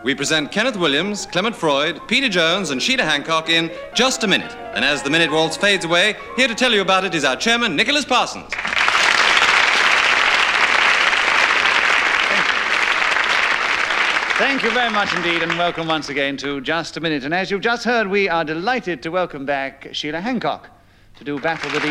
we present Kenneth Williams, Clement Freud, Peter Jones, and Sheila Hancock in Just a Minute. And as the minute waltz fades away, here to tell you about it is our chairman, Nicholas Parsons. Thank you very much indeed, and welcome once again to Just a Minute. And as you've just heard, we are delighted to welcome back Sheila Hancock to do battle with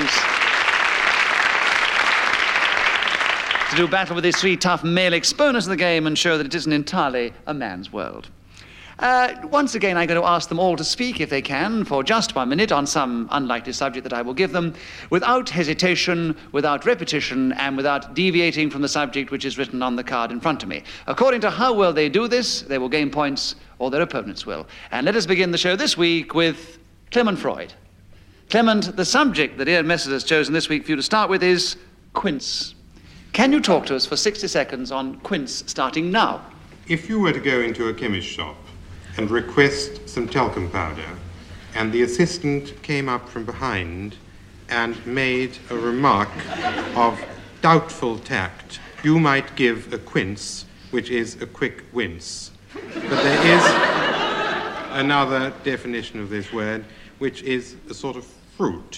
these three tough male exponents of the game and show that it isn't entirely a man's world. Once again, I'm going to ask them all to speak, if they can, for just 1 minute on some unlikely subject that I will give them, without hesitation, without repetition, and without deviating from the subject which is written on the card in front of me. According to how well they do this, they will gain points, or their opponents will. And let us begin the show this week with Clement Freud. Clement, the subject that Ian Messrs has chosen this week for you to start with is quince. Can you talk to us for 60 seconds on quince, starting now? If you were to go into a chemist's shop and request some talcum powder, and the assistant came up from behind and made a remark of doubtful tact, you might give a quince, which is a quick wince. But there is another definition of this word, which is a sort of fruit.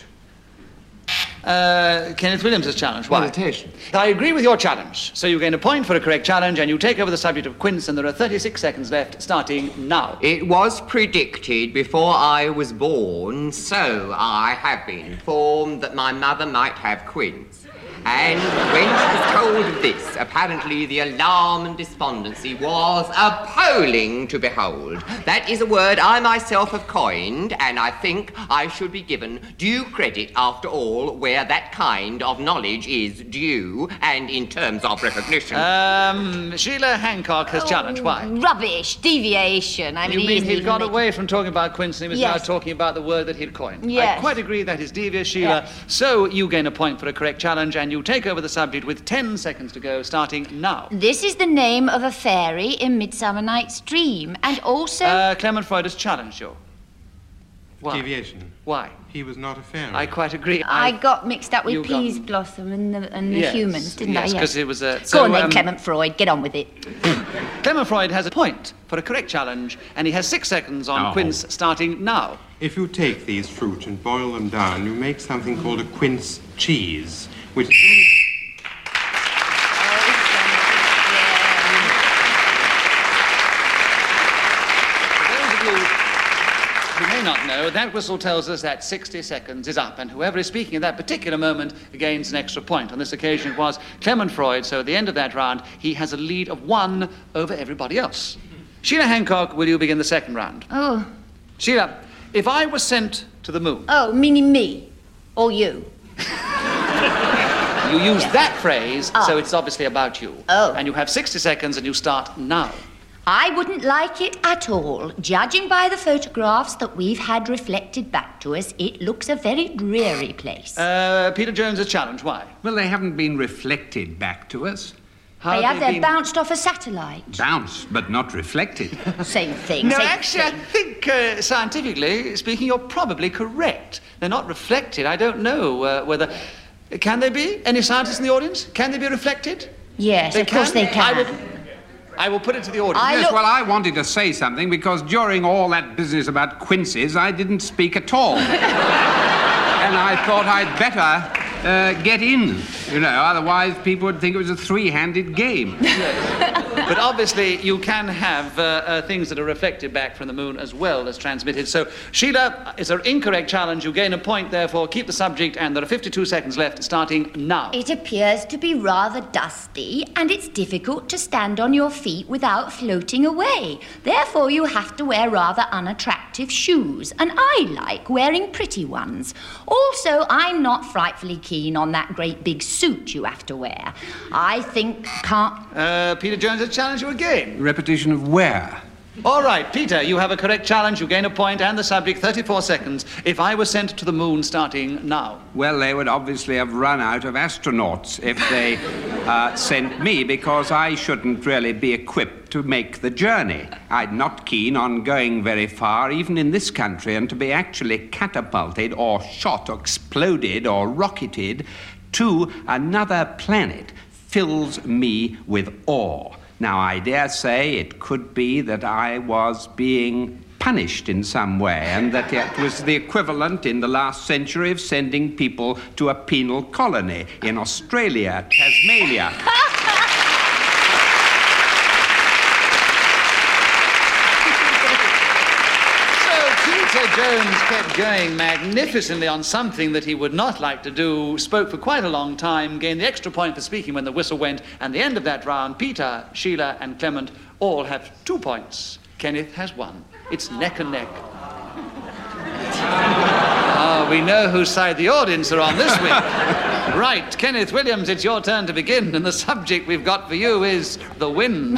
Kenneth Williams has challenged. Why? Meditation. I agree with your challenge. So you gain a point for a correct challenge, and you take over the subject of quince, and there are 36 seconds left, starting now. It was predicted before I was born, so I have been informed that my mother might have quince. And when she was told of this, apparently the alarm and despondency was appalling to behold. That is a word I myself have coined, and I think I should be given due credit, after all, where that kind of knowledge is due, and in terms of recognition. Sheila Hancock has challenged. Why? Rubbish, deviation. I mean, you mean he'd got away from talking about quince and he was now Yes. talking about the word that he'd coined? Yes. I quite agree that is devious, Sheila. Yes. So you gain a point for a correct challenge, and you take over the subject with 10 seconds to go, starting now. This is the name of a fairy in Midsummer Night's Dream, and also... Clement Freud has challenged you. Why? Deviation. Why? He was not a fairy. I quite agree. I got mixed up You with got- Peas Blossom and the Yes, humans, didn't I? yes, 'cause it was a- Go so, on then, Clement Freud, get on with it. Clement Freud has a point for a correct challenge, and he has 6 seconds on Oh. quince, starting now. If you take these fruit and boil them down, you make something called a quince cheese, which... Who may not know, that whistle tells us that 60 seconds is up, and whoever is speaking at that particular moment gains an extra point. On this occasion, it was Clement Freud, so at the end of that round, he has a lead of 1 over everybody else. Sheila Hancock, will you begin the second round? Oh, Sheila, if I was sent to the moon, meaning me, or you. you use that phrase, so it's obviously about you. Oh. And you have 60 seconds, and you start now. I wouldn't like it at all. Judging by the photographs that we've had reflected back to us, it looks a very dreary place. Peter Jones has challenged. Why? Well, they haven't been reflected back to us. How they have, been- they're bounced off a satellite. Bounced, but not reflected. Same thing, No, same actually, I thing. think, scientifically speaking, you're probably correct. They're not reflected. I don't know whether... Can they be? Any scientists in the audience? Can they be reflected? Yes, of course they can. I will put it to the audience. Yes, well, I wanted to say something because during all that business about quinces, I didn't speak at all. And I thought I'd better get in, you know, otherwise people would think it was a three-handed game. But obviously, you can have things that are reflected back from the moon as well as transmitted. So, Sheila, it's an incorrect challenge. You gain a point, therefore, keep the subject, and there are 52 seconds left, starting now. It appears to be rather dusty, and it's difficult to stand on your feet without floating away. Therefore, you have to wear rather unattractive shoes, and I like wearing pretty ones. Also, I'm not frightfully keen on that great big suit you have to wear. I think Peter Jones has challenged you again. Repetition of where? All right, Peter, you have a correct challenge. You gain a point, and the subject, 34 seconds. If I were sent to the moon, starting now. Well, they would obviously have run out of astronauts if they sent me, because I shouldn't really be equipped to make the journey. I'm not keen on going very far, even in this country, and to be actually catapulted or shot or exploded or rocketed to another planet fills me with awe. Now, I dare say it could be that I was being punished in some way, and that it was the equivalent in the last century of sending people to a penal colony in Australia, Tasmania. Peter Jones kept going magnificently on something that he would not like to do, spoke for quite a long time, gained the extra point for speaking when the whistle went, and the end of that round, Peter, Sheila, and Clement all have 2 points. Kenneth has 1. It's neck and neck. We know whose side the audience are on this week. Right, Kenneth Williams, it's your turn to begin, and the subject we've got for you is the wind.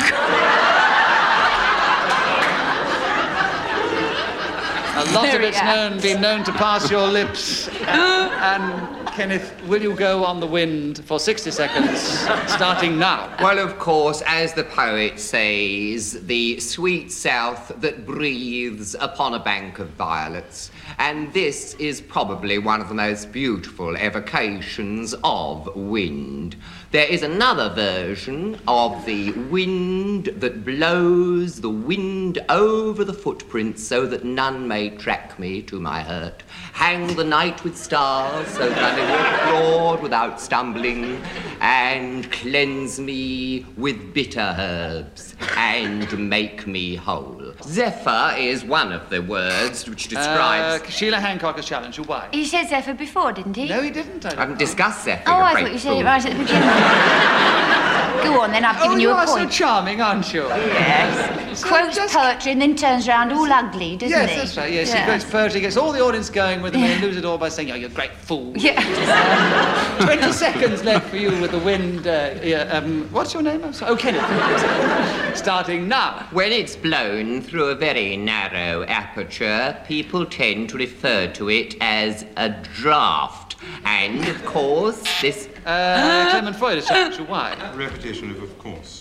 A lot of it's been known to pass your lips. And Kenneth, will you go on the wind for 60 seconds, starting now? Well, of course, as the poet says, the sweet south that breathes upon a bank of violets. And this is probably one of the most beautiful evocations of wind. There is another version of the wind that blows the wind over the footprints so that none may track me to my hurt. Hang the night with stars so that I may walk broad without stumbling, and cleanse me with bitter herbs and make me whole. Zephyr is one of the words which describes... Sheila Hancock has challenged you. Why? He said Zephyr before, didn't he? No, he didn't. I haven't discussed Zephyr. Oh, I thought you said it right at the beginning. Go on, then, I've given you a point. Oh, you are so charming, aren't you? Yes. Quotes poetry and then turns around all ugly, doesn't he? Yes, that's right, yes. He quotes poetry, gets all the audience going with him, and lose it all by saying, oh, you're a great fool. Yeah. 20 seconds left for you with the wind. What's your name? I'm sorry. Oh, Kenneth. Starting now. When it's blown through a very narrow aperture, people tend to refer to it as a draft. And, of course, this... Clement Freud has challenged you. Why? Repetition of course.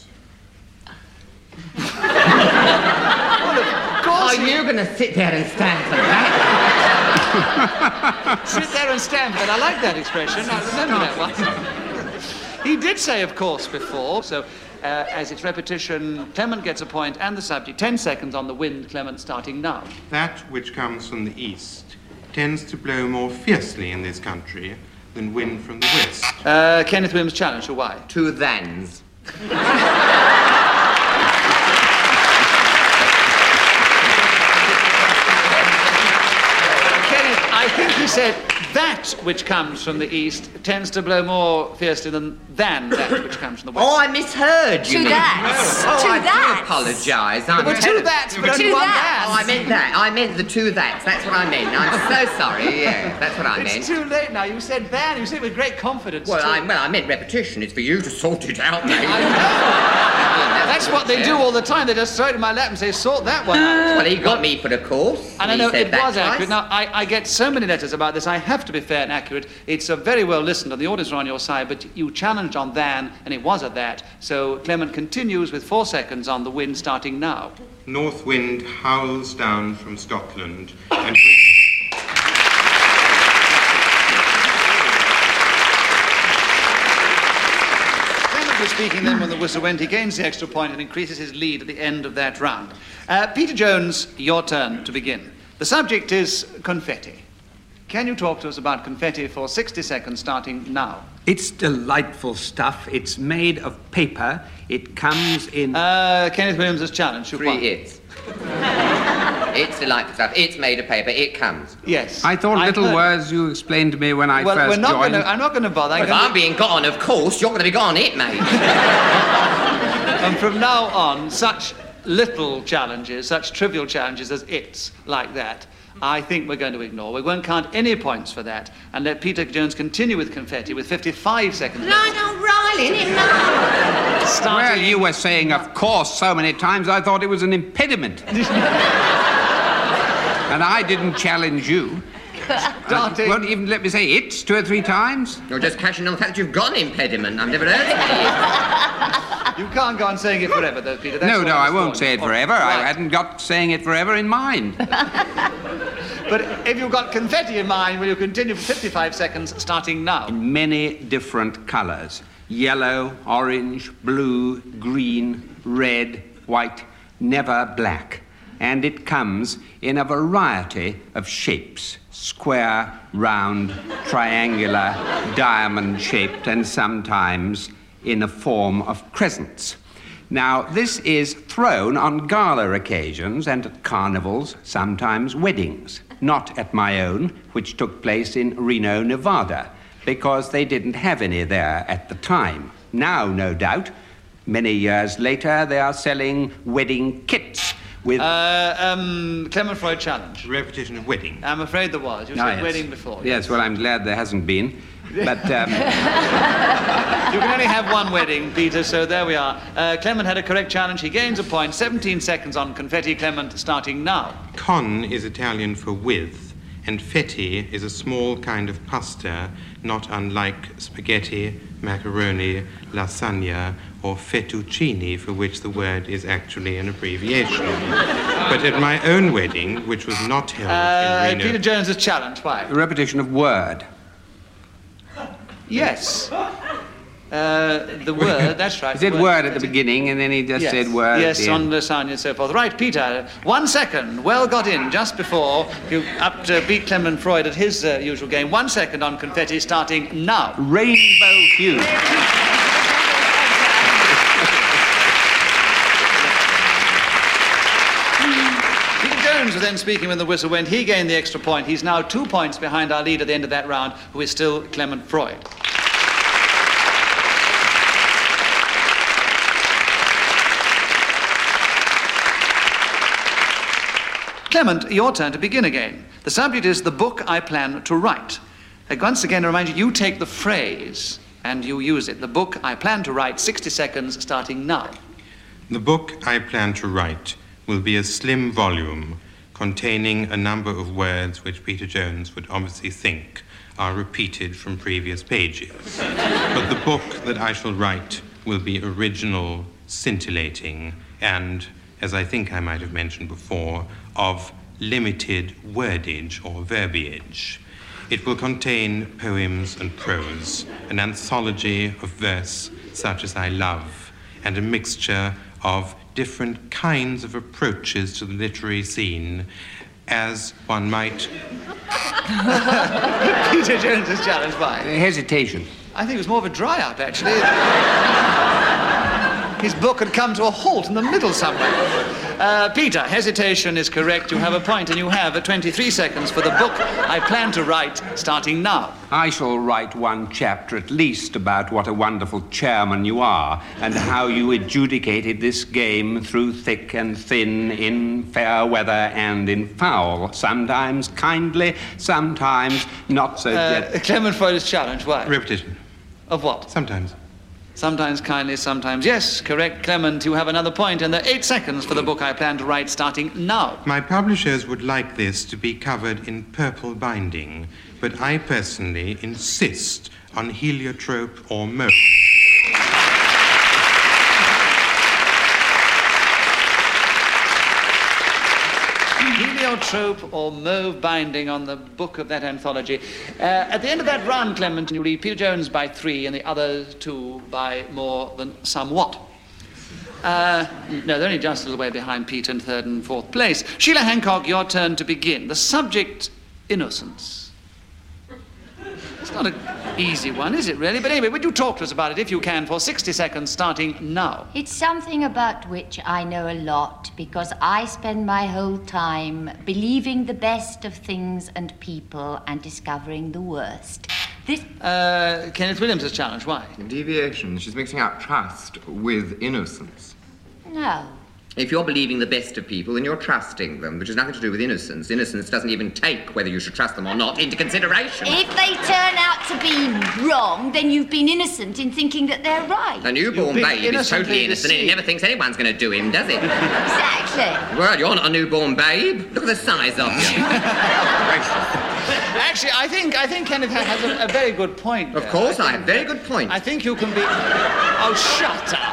Are you going to sit there and stand for that? Sit there and stand for that. I like that expression. I remember that one. He did say, of course, before, so as it's repetition, Clement gets a point and the subject. 10 seconds on the wind, Clement, starting now. That which comes from the east tends to blow more fiercely in this country than wind from the west. Kenneth Williams challenged you. Why? Two thans. I think he said that which comes from the east tends to blow more fiercely than that which comes from the west. Oh, I misheard you. Two that's. Oh, Two I that's. do apologise. I'm Well, two that's, but only one that. Oh, I meant that. I meant the two that's. That's what I meant. I'm so sorry. Yeah, that's what I meant. It's too late now. You said that. You said it with great confidence. Well, I meant repetition. It's for you to sort it out, mate. I know. That's what they do all the time. They just throw it in my lap and say, sort that one out. Well, he got me for the course. And I know said it that was accurate. twice. Now, I get so many letters about this. I have to be fair and accurate. It's very well listened, and the audience are on your side, but you challenged on than, and it was at that. So Clement continues with 4 seconds on the wind, starting now. North wind howls down from Scotland and... Clement was speaking then when the whistle went. He gains the extra point and increases his lead at the end of that round. Peter Jones, your turn to begin. The subject is confetti. Can you talk to us about confetti for 60 seconds, starting now? It's delightful stuff. It's made of paper. It comes in... Kenneth Williams has challenged. You won. 3 it's. It's delightful stuff. It's made of paper. It comes. Yes. I thought little words you explained to me when I first joined. I'm not going to bother. If I'm being gone, of course, you're going to be gone it, mate. And from now on, such little challenges, such trivial challenges as it's like that, I think we're going to ignore. We won't count any points for that and let Peter Jones continue with confetti with 55 seconds left. No, Riley, isn't it, no? Well, you were saying, of course, so many times I thought it was an impediment. And I didn't challenge you. Won't even let me say it 2 or 3 times? You're just cashing on the fact that you've got an impediment. I've never heard of it. You can't go on saying it forever, though, Peter. That's No, I won't say it forever. Right. I hadn't got saying it forever in mind. But if you've got confetti in mind, will you continue for 55 seconds, starting now? In many different colours. Yellow, orange, blue, green, red, white, never black. And it comes in a variety of shapes: square, round, triangular, diamond-shaped, and sometimes in a form of crescents. Now, this is thrown on gala occasions and at carnivals, sometimes weddings. Not at my own, which took place in Reno, Nevada, because they didn't have any there at the time. Now, no doubt, many years later, they are selling wedding kits with... Clement Freud challenge. Repetition of wedding. I'm afraid there was. You said wedding before. Yes, well, I'm glad there hasn't been. But you can only have one wedding, Peter, so there we are. Clement had a correct challenge. He gains a point. 17 seconds on confetti. Clement starting now. Con is Italian for with, and fetti is a small kind of pasta, not unlike spaghetti, macaroni, lasagna, or fettuccine, for which the word is actually an abbreviation. But at my own wedding, which was not held in Reno... Peter Jones's challenge, why? a repetition of word. Yes. The word, that's right. He said word at the beginning, and then he just said word. Yes, on lasagna and so forth. Right, Peter, 1 second. Well got in just before you up to beat Clement Freud at his usual game. 1 second on confetti starting now. Rainbow hue. Peter Jones was then speaking when the whistle went. He gained the extra point. He's now 2 points behind our lead at the end of that round, who is still Clement Freud. Clement, your turn to begin again. The subject is the book I plan to write. Once again, I remind you, you take the phrase and you use it. The book I plan to write, 60 seconds starting now. The book I plan to write will be a slim volume containing a number of words which Peter Jones would obviously think are repeated from previous pages. But the book that I shall write will be original, scintillating, and, as I think I might have mentioned before, of limited wordage or verbiage. It will contain poems and prose, an anthology of verse such as I love, and a mixture of different kinds of approaches to the literary scene, as one might... Peter Jones is challenged by... Hesitation. I think it was more of a dry-up, actually. His book had come to a halt in the middle somewhere. Peter, hesitation is correct. You have a point, and you have 23 seconds for the book I plan to write, starting now. I shall write one chapter at least about what a wonderful chairman you are, and how you adjudicated this game through thick and thin, in fair weather and in foul, sometimes kindly, sometimes not so... Clement Freud is challenged. Why? Repetition. Of what? Sometimes. Sometimes kindly, sometimes yes. Correct, Clement. You have another point, and there are 8 seconds for the book I plan to write, starting now. My publishers would like this to be covered in purple binding, but I personally insist on heliotrope or mauve. Heliotrope or mauve binding on the book of that anthology. At the end of that round, Clement, you lead Peter Jones by 3 and the other 2 by more than somewhat. No, they're only just a little way behind Peter in 3rd and 4th place. Sheila Hancock, your turn to begin. The subject, innocence. It's not an easy one, is it really? But anyway, would you talk to us about it, if you can, for 60 seconds, starting now? It's something about which I know a lot, because I spend my whole time believing the best of things and people and discovering the worst. This... Kenneth Williams is challenged. Why? Deviation. She's mixing up trust with innocence. No. If you're believing the best of people, then you're trusting them, which has nothing to do with innocence. Innocence doesn't even take whether you should trust them or not into consideration. If they turn out to be wrong, then you've been innocent in thinking that they're right. A newborn babe is totally innocent and he never thinks anyone's going to do him, does it? Exactly. Well, you're not a newborn babe. Look at the size of you. Actually, I think Kenneth has a very good point there. Of course, I have a very good point. I think you can be... Oh, shut up.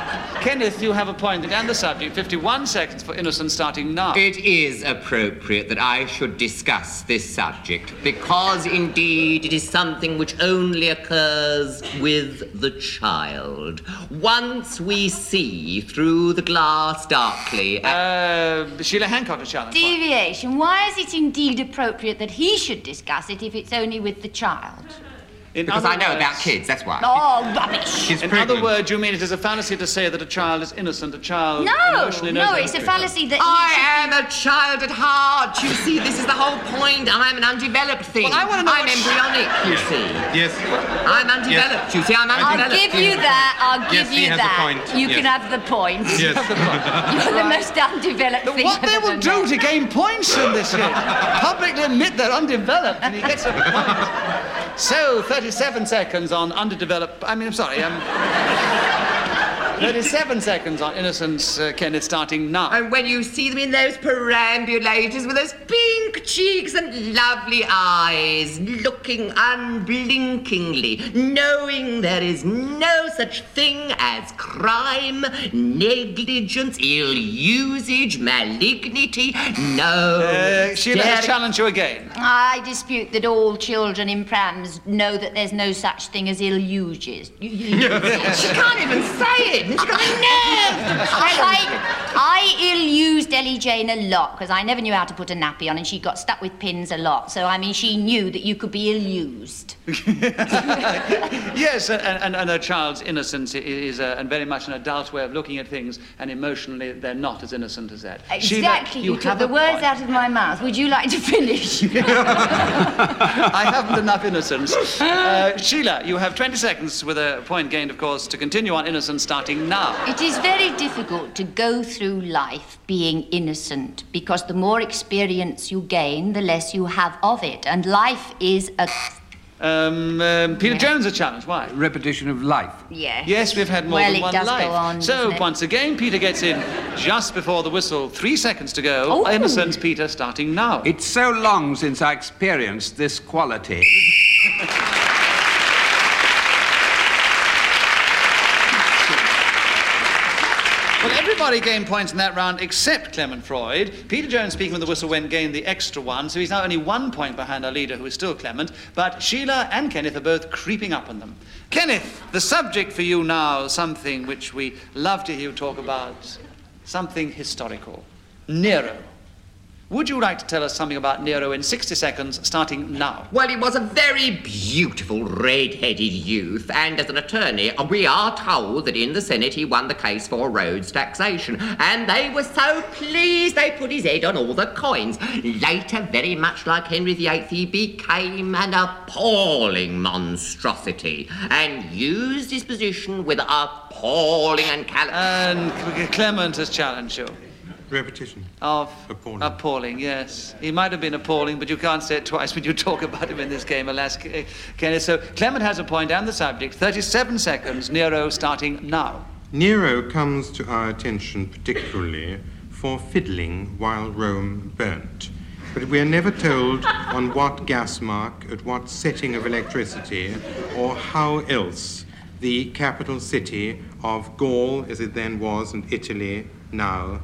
Kenneth, you have appointed and the subject 51 seconds for innocence starting now. It is appropriate that I should discuss this subject, because indeed it is something which only occurs with the child. Once we see through the glass darkly... Sheila Hancock, a challenge. Deviation. Why is it indeed appropriate that he should discuss it if it's only with the child? Because I know about kids, that's why. Oh, rubbish. In other words, you mean it is a fallacy to say that a child is innocent, a child No, emotionally knows no, it's a fallacy that I am a child at heart. You see, this is the whole point. I'm an undeveloped thing. Well, I want to know I'm embryonic, you see. Yes. I'm undeveloped, you see. I'm undeveloped. I'll give you that. I'll Yes, give he you has a that. point. You Yes. can have the point. Yes. You're the most undeveloped thing What I've they will ever do met. to gain points from this game. Publicly admit they're undeveloped and he gets a point. So, 37 seconds on undeveloped... 37 seconds on innocence, Kenneth, starting now. And when you see them in those perambulators with those pink cheeks and lovely eyes, looking unblinkingly, knowing there is no such thing as crime, negligence, ill usage, malignity, no... Sheila has challenged you again. I dispute that all children in prams know that there's no such thing as ill uses. She can't even say it. I ill-used Ellie Jane a lot because I never knew how to put a nappy on and she got stuck with pins a lot. So, I mean, she knew that you could be ill-used. Yes, and a child's innocence is very much an adult way of looking at things, and emotionally they're not as innocent as that. Exactly. Sheila, you took the words out of my mouth. Would you like to finish? I haven't enough innocence. Sheila, you have 20 seconds with a point gained, of course, to continue on innocence starting now. It is very difficult to go through life being innocent because the more experience you gain, the less you have of it. And life is a... Peter Jones, a challenge. Why? Repetition of life. Yes. Yes, we've had more Well, than it one does life. go on, So, doesn't it? once again, Peter gets in just before the whistle. 3 seconds to go. Oh. Innocence, Peter, starting now. It's so long since I experienced this quality. Well, everybody gained points in that round except Clement Freud. Peter Jones, speaking with the whistle, gained the extra one, so he's now only 1 point behind our leader, who is still Clement. But Sheila and Kenneth are both creeping up on them. Kenneth, the subject for you now, something which we love to hear you talk about, something historical. Nero. Would you like to tell us something about Nero in 60 seconds, starting now? Well, he was a very beautiful, red-headed youth, and as an attorney, we are told that in the Senate he won the case for Rhodes taxation, and they were so pleased they put his head on all the coins. Later, very much like Henry VIII, he became an appalling monstrosity, and used his position with appalling and And Clement has challenged you. Repetition. Of Appalling. Appalling, yes. He might have been appalling, but you can't say it twice when you talk about him in this game, alas, Kenneth. So Clement has a point and the subject. 37 seconds. Nero starting now. Nero comes to our attention particularly for fiddling while Rome burnt. But we are never told on what gas mark, at what setting of electricity, or how else the capital city of Gaul, as it then was, and Italy now.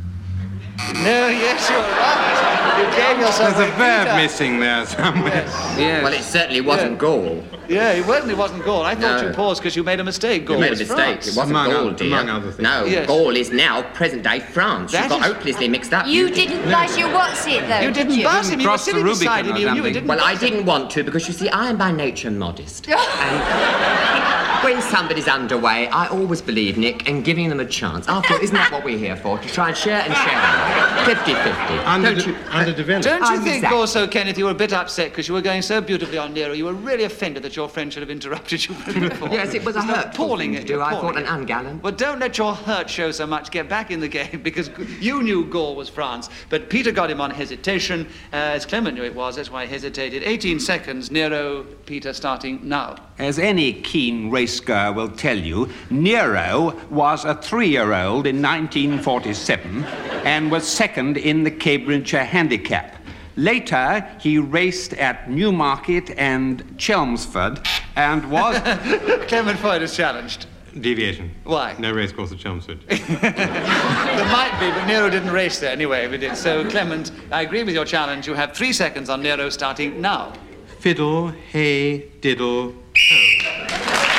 No, yes, you're right. You gave yourself There's a verb Peter. missing there somewhere. Yes. Well, it certainly wasn't Gaul. Yeah, it wasn't Gaul. I thought No. you paused because you made a mistake. Gaul You made a was mistake. France. It wasn't Among Gaul, oth- dear. among other things. No, Yes. Gaul is now present-day France. That You got is- hopelessly mixed up. You didn't buzz your what's it, though, You did didn't buzz him. You were cross the sitting beside Rubicon him. or You knew he something. didn't Well, buzz I him. didn't want to because, you see, I am by nature modest. And when somebody's underway, I always believe, Nick, in giving them a chance. After all, isn't that what we're here for? To try and share and share. 50-50. Don't you... Underdeveloped. Don't you think Exactly. also, Kenneth, you were a bit upset because you were going so beautifully on Nero. You were really offended that your friend should have interrupted you before. Yes, it was a It's hurtful appalling thing to do. I appalling. thought, an ungallant. Well, don't let your hurt show so much. Get back in the game because you knew Gaul was France. But Peter got him on hesitation, as Clement knew it was. That's why he hesitated. 18 seconds. Nero, Peter starting now. As any keen racegoer will tell you, Nero was a 3-year-old in 1947 and was second in the Cambridgeshire Handicap. Later, he raced at Newmarket and Chelmsford and was... Clement Freud is challenged. Deviation. Why? No racecourse at Chelmsford. There might be, but Nero didn't race there anyway. We did. So, Clement, I agree with your challenge. You have 3 seconds on Nero starting now. Fiddle, hey, diddle, ho.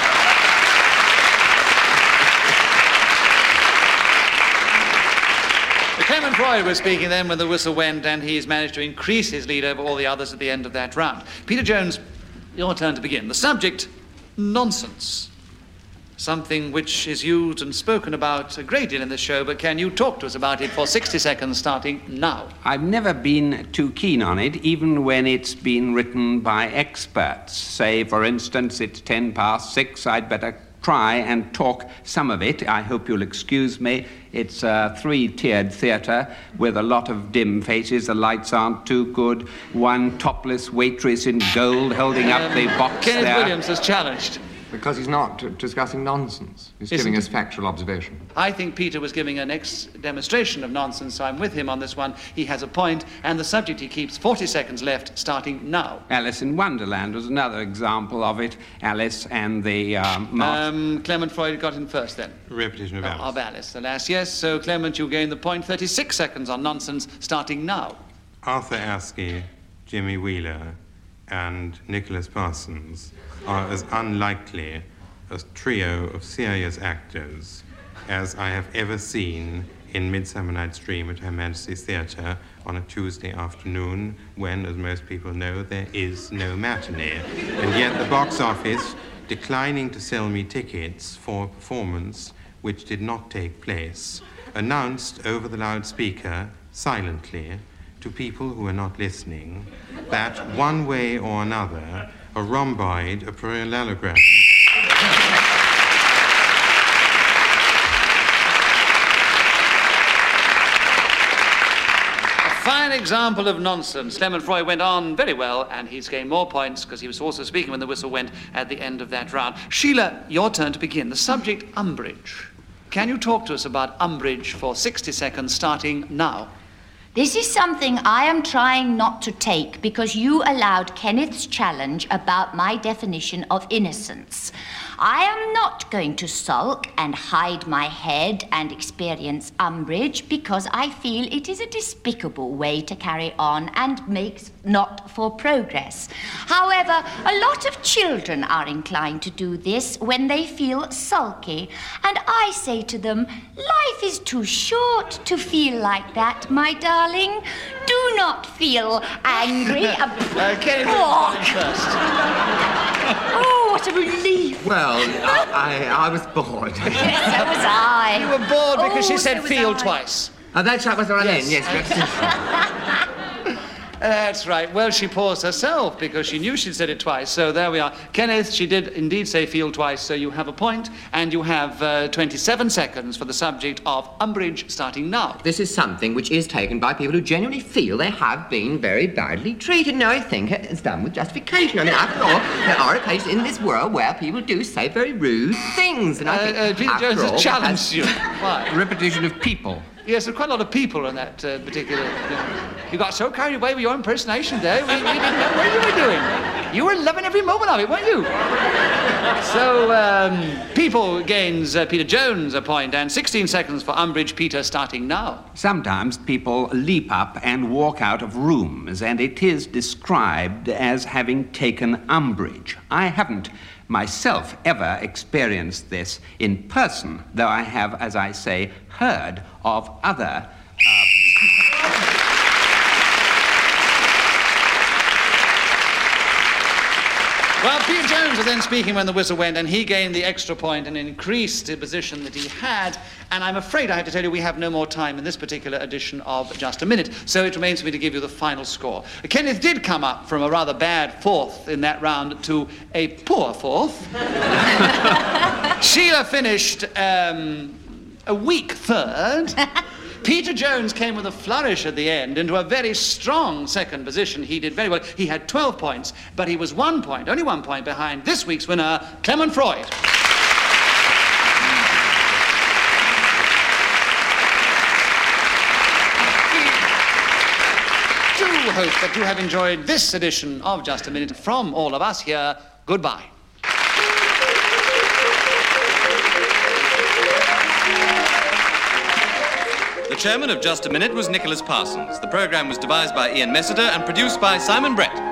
Clement Freud was speaking then when the whistle went, and he's managed to increase his lead over all the others at the end of that round. Peter Jones, your turn to begin. The subject, nonsense. Something which is used and spoken about a great deal in this show, but can you talk to us about it for 60 seconds starting now? I've never been too keen on it, even when it's been written by experts. Say, for instance, it's 6:10, I'd better try and talk some of it. I hope you'll excuse me. It's a 3-tiered theatre with a lot of dim faces. The lights aren't too good. One topless waitress in gold holding up the box Kenneth there. Williams has challenged. Because he's not discussing nonsense. He's Isn't giving he? us factual observation. I think Peter was giving an demonstration of nonsense, so I'm with him on this one. He has a point, and the subject he keeps 40 seconds left, starting now. Alice in Wonderland was another example of it. Alice and the moth. Clement Freud got in first then. Repetition of Alice. Of Alice, alas, yes. So, Clement, you gain the point. 36 seconds on nonsense, starting now. Arthur Askey, Jimmy Wheeler, and Nicholas Parsons are as unlikely a trio of serious actors as I have ever seen in Midsummer Night's Dream at Her Majesty's Theatre on a Tuesday afternoon when, as most people know, there is no matinee. And yet the box office, declining to sell me tickets for a performance which did not take place, announced over the loudspeaker, silently, to people who were not listening, that one way or another, a rhomboid, a parallelogram. A fine example of nonsense. Clement Freud went on very well, and he's gained more points because he was also speaking when the whistle went at the end of that round. Sheila, your turn to begin. The subject, umbrage. Can you talk to us about umbrage for 60 seconds, starting now? This is something I am trying not to take because you allowed Kenneth's challenge about my definition of innocence. I am not going to sulk and hide my head and experience umbrage because I feel it is a despicable way to carry on and makes not for progress. However, a lot of children are inclined to do this when they feel sulky, and I say to them, life is too short to feel like that, my darling. Do not feel angry. Oh, what a relief. Well, I was bored. Yes, so was I. You were bored because she said so was feel I. twice. Oh, that's right, was there Yes. yes. That's right. Well, she paused herself because she knew she'd said it twice. So there we are. Kenneth, she did indeed say feel twice, so you have a point, and you have 27 seconds for the subject of umbrage starting now. This is something which is taken by people who genuinely feel they have been very badly treated. And I think it's done with justification. I mean, after all, there are occasions in this world where people do say very rude things. And I think, Peter after Jones all, has challenged you. Why? Repetition of people. Yes, there are quite a lot of people in that particular... You got so carried away with your impersonation there, we didn't know what you were doing. You were loving every moment of it, weren't you? So, people gains Peter Jones a point, and 16 seconds for umbrage. Peter starting now. Sometimes people leap up and walk out of rooms, and it is described as having taken umbrage. I haven't myself ever experienced this in person, though I have, as I say, heard of other... Well, Peter Jones was then speaking when the whistle went, and he gained the extra point and increased the position that he had. And I'm afraid I have to tell you we have no more time in this particular edition of Just a Minute, so it remains for me to give you the final score. Kenneth did come up from a rather bad fourth in that round to a poor fourth. Sheila finished a weak third. Peter Jones came with a flourish at the end into a very strong second position. He did very well. He had 12 points, but he was 1 point, only 1 point behind this week's winner, Clement Freud. We do hope that you have enjoyed this edition of Just a Minute. From all of us here, goodbye. chairman of Just a Minute was Nicholas Parsons. The program was devised by Ian Messiter and produced by Simon Brett.